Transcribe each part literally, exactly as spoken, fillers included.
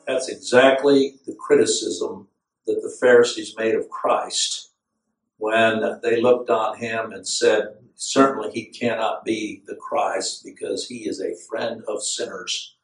That's exactly the criticism that the Pharisees made of Christ when they looked on him and said, certainly he cannot be the Christ because he is a friend of sinners.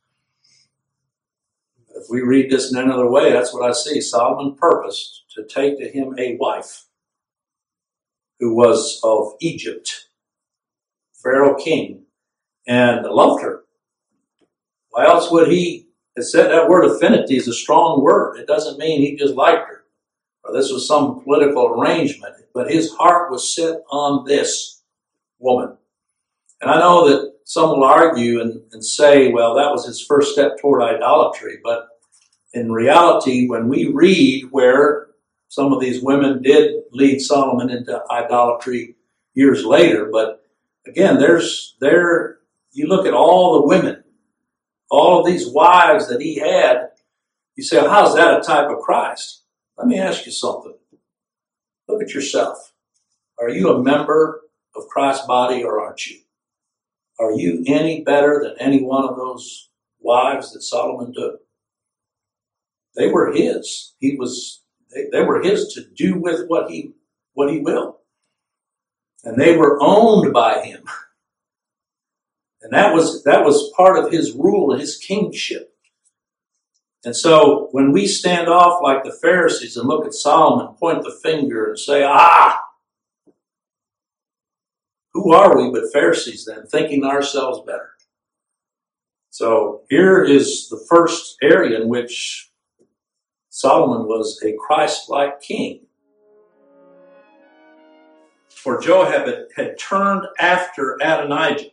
If we read this in another way, that's what I see. Solomon purposed to take to him a wife who was of Egypt, Pharaoh king, and loved her. Why else would he have said that word affinity is a strong word? It doesn't mean he just liked her, or this was some political arrangement, but his heart was set on this woman. And I know that some will argue and, and say, well, that was his first step toward idolatry, but in reality, when we read where some of these women did lead Solomon into idolatry years later, but again, there's there you look at all the women, all of these wives that he had, you say, well, how's that a type of Christ? Let me ask you something. Look at yourself. Are you a member of Christ's body or aren't you? Are you any better than any one of those wives that Solomon took? They were his. He was they, they were his to do with what he what he will. And they were owned by him. And that was that was part of his rule, his kingship. And so when we stand off like the Pharisees and look at Solomon, point the finger and say, ah, who are we but Pharisees then, thinking ourselves better? So here is the first area in which Solomon was a Christ-like king. For Joab had, had turned after Adonijah.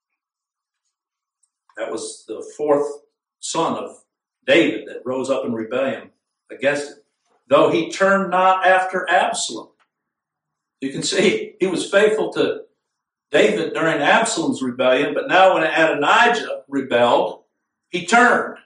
That was the fourth son of David that rose up in rebellion against him. Though he turned not after Absalom. You can see he was faithful to David during Absalom's rebellion, but now when Adonijah rebelled, he turned.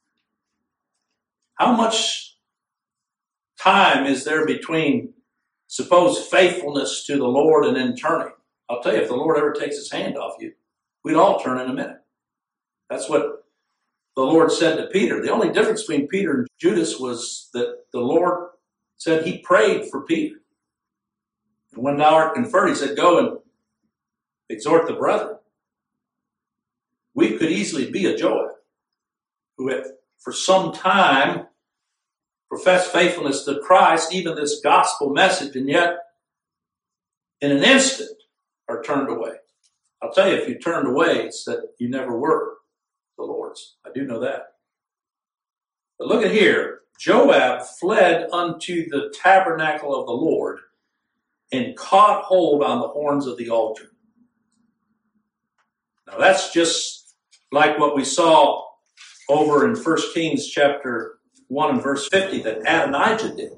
How much time is there between supposed faithfulness to the Lord and then turning? I'll tell you, if the Lord ever takes his hand off you, we'd all turn in a minute. That's what the Lord said to Peter. The only difference between Peter and Judas was that the Lord said he prayed for Peter. And when thou art converted, he said, go and exhort the brethren. We could easily be a Joab who had for some time professed faithfulness to Christ, even this gospel message, and yet in an instant are turned away. I'll tell you, if you turned away, it's that you never were the Lord's. I do know that. But look at here. Joab fled unto the tabernacle of the Lord and caught hold on the horns of the altar. Now that's just like what we saw over in First Kings chapter one and verse fifty that Adonijah did.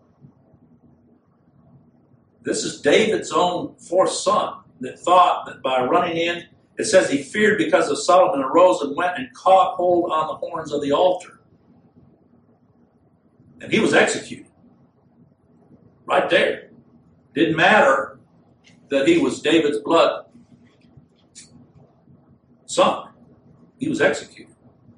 This is David's own fourth son that thought that by running in, it says he feared because of Solomon, arose and went and caught hold on the horns of the altar. And he was executed. Right there. Didn't matter that he was David's blood son. He was executed.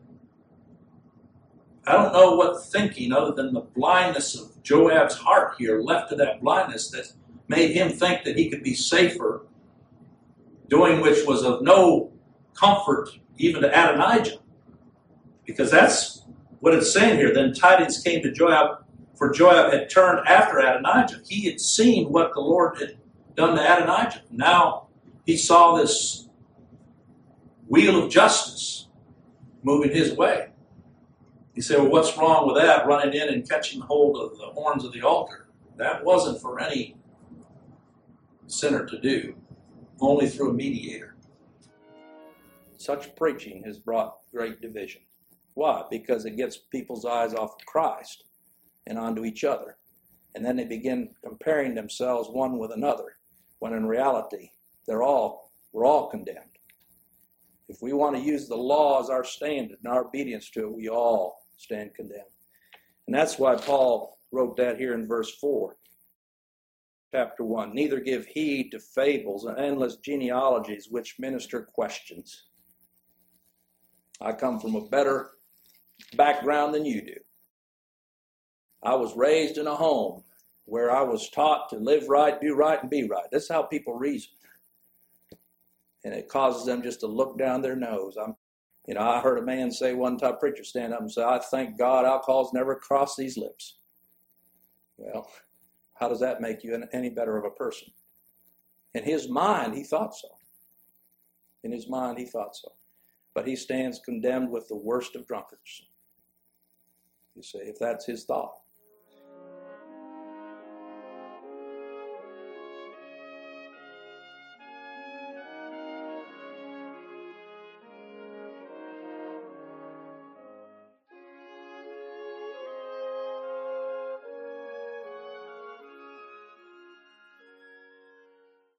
I don't know what thinking other than the blindness of Joab's heart here left to that blindness that made him think that he could be safer, doing which was of no comfort even to Adonijah. Because that's what it's saying here. Then tidings came to Joab, for Joab had turned after Adonijah. He had seen what the Lord had done to Adonijah. Now he saw this wheel of justice moving his way. He said, well, what's wrong with that, running in and catching hold of the horns of the altar? That wasn't for any sinner to do, only through a mediator. Such preaching has brought great division. Why? Because it gets people's eyes off of Christ and onto each other. And then they begin comparing themselves one with another, when in reality, they're all, we're all condemned. If we want to use the law as our standard and our obedience to it, we all stand condemned. And that's why Paul wrote that here in verse four, chapter one. Neither give heed to fables and endless genealogies which minister questions. I come from a better background than you do. I was raised in a home where I was taught to live right, do right, and be right. That's how people reason. And it causes them just to look down their nose. I'm, you know, I heard a man say one time, a preacher stand up and say, I thank God alcohol's never crossed these lips. Well, how does that make you any better of a person? In his mind, he thought so. In his mind, he thought so. But he stands condemned with the worst of drunkards. You see, if that's his thought.